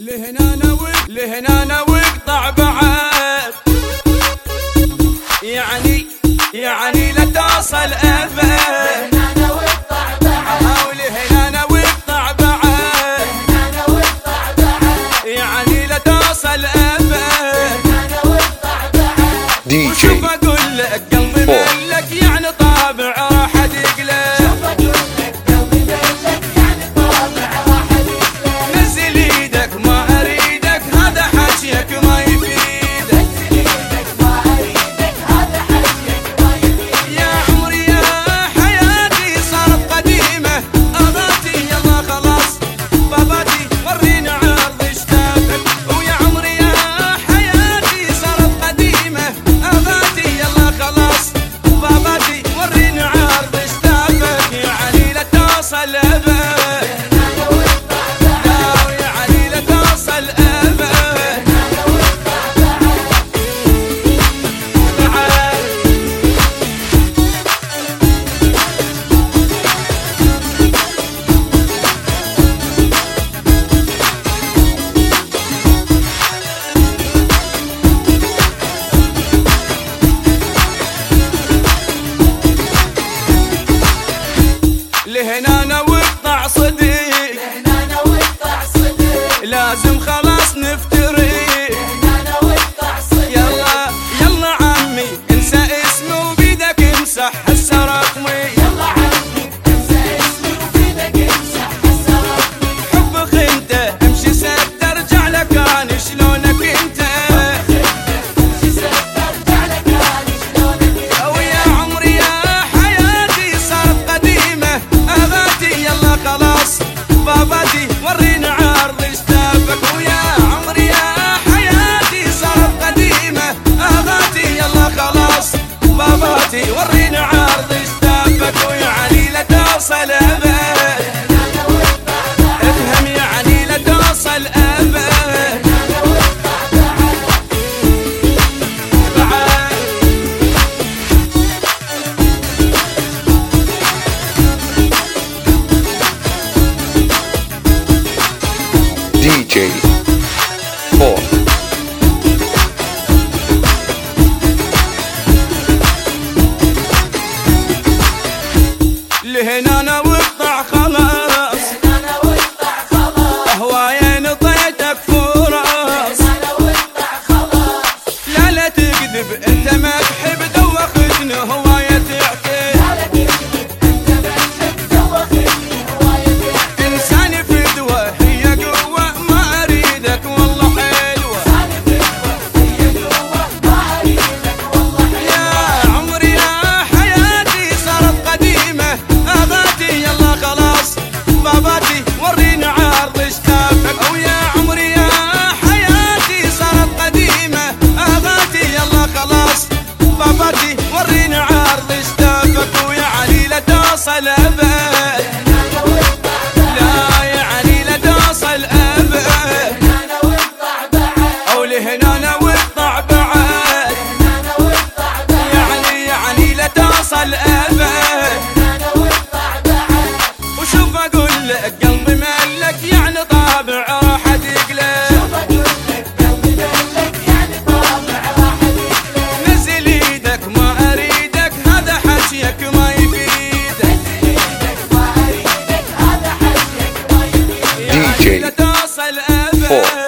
لهنا واقطع بعد، يعني لا توصل أبد. لهنا واقطع بعد، لهنا واقطع بعد، يعني لا توصل أبد. دي جي وشوف أقول لك قلبي ملك يعني طابع راح تقلب. نزل ايدك ما اريدك هذا حكيك ما يفيدك. يا عمري يا حياتي صارت قديمة اضاتي يلا خلاص باباتي وريني عرض اشتافك. ويا عمري يا حياتي صارت قديمة اضاتي يلا خلاص باباتي وريني عرض اشتافك. يعني لا توصل ابد، لهنا واقطع صديق، لازم خلاص نفترق. يلا يلا عمي انسى اسمي وبيدك امسح هسه رقمي. حبك انت امشي سد ارجع لك انا شلونك انت. ويا عمري يا حياتي صارت قديمة اغاتي يلا خلاص باباتي وريني عرض اشتافك. ويا عمري يا حياتي صارت قديمة اغاتي يلا خلاص باباتي وريني عرض اشتافك. ويعني لا توصل ابد، افهم يعني لا توصل ابد. دي جي 4 لهنا واقطع خلاص، هواية نطيتك فرص. لا تكذب انت ما تحب دوختني هواية تعكس. انساني فدوة هي قوة ما اريدك والله حلوة. يا عمري يا حياتي صارت قديمة اغاتي يلا خلاص باباتي وريني عرض اشتافك. ويا عمري يا حياتي صارت قديمة اغاتي يلا خلاص باباتي وريني عرض اشتافك. ويعني لا توصل ابد، لا يعني لا توصل ابد. او لهنا واقطع بعد، يعني لا توصل ابد. وشوف اقول لك قلبي ملك يعني طابع راح تقلب. نزل ايدك ما اريدك هذا حكيك ما يفيدك. دي جي لا توصل ابد.